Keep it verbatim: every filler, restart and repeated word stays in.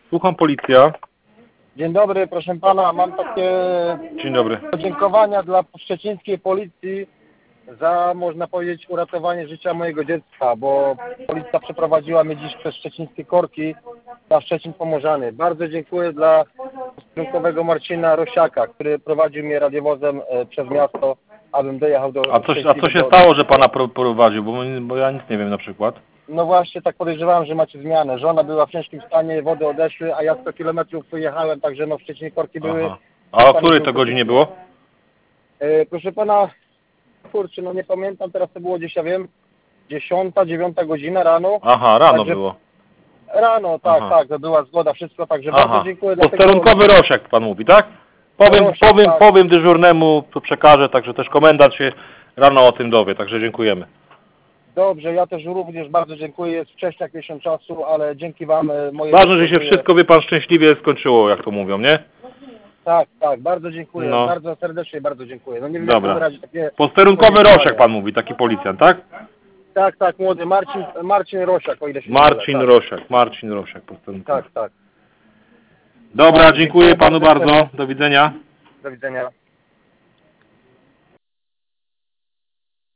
Słucham, policja. Dzień dobry, proszę pana, mam takie Dzień dobry. podziękowania dla szczecińskiej policji za, można powiedzieć, uratowanie życia mojego dziecka, bo policja przeprowadziła mnie dziś przez szczecińskie korki na Szczecin Pomorzany. Bardzo dziękuję dla posterunkowego Marcina Rosiaka, który prowadził mnie radiowozem e, przez miasto, abym dojechał do... A, coś, a co się stało, że pana pro, prowadził? Bo, bo ja nic nie wiem na przykład. No właśnie, tak podejrzewałem, że macie zmianę. Żona była w ciężkim stanie, wody odeszły, a ja sto kilometrów wyjechałem, także no w Szczecinie korki były. Aha. A o której to godzinie było? E, proszę pana, kurczę, no nie pamiętam, teraz to było gdzieś, ja wiem, dziesiąta, dziewiąta godzina rano. Aha, rano Także, było. Rano, tak, Aha. tak, to była zgoda, wszystko, także Aha. bardzo dziękuję. Posterunkowy tego... Rosiak pan mówi, tak? Powiem, Rosiak, powiem, tak. powiem dyżurnemu, to przekażę, także też komendant się rano o tym dowie, także dziękujemy. Dobrze, ja też również bardzo dziękuję, jest wcześniej jak miesiąc czasu, ale dzięki wam e, moje... Ważne, że się wszystko, wie pan, szczęśliwie skończyło, jak to mówią, nie? Tak, tak, bardzo dziękuję, No. bardzo serdecznie bardzo dziękuję. No nie wiem, Dobra. jak wyrazić takie... Posterunkowy Rosiak pan mówi, taki policjant, tak? Tak, tak, młody, Marcin, Marcin Rosiak, o ile się Marcin nie mylę, Rosiak, Marcin Rosiak, posterunkowy. tak, tak, tak. Dobra, Bardzo dziękuję dziękuję panu bardzo. bardzo, do widzenia. Do widzenia.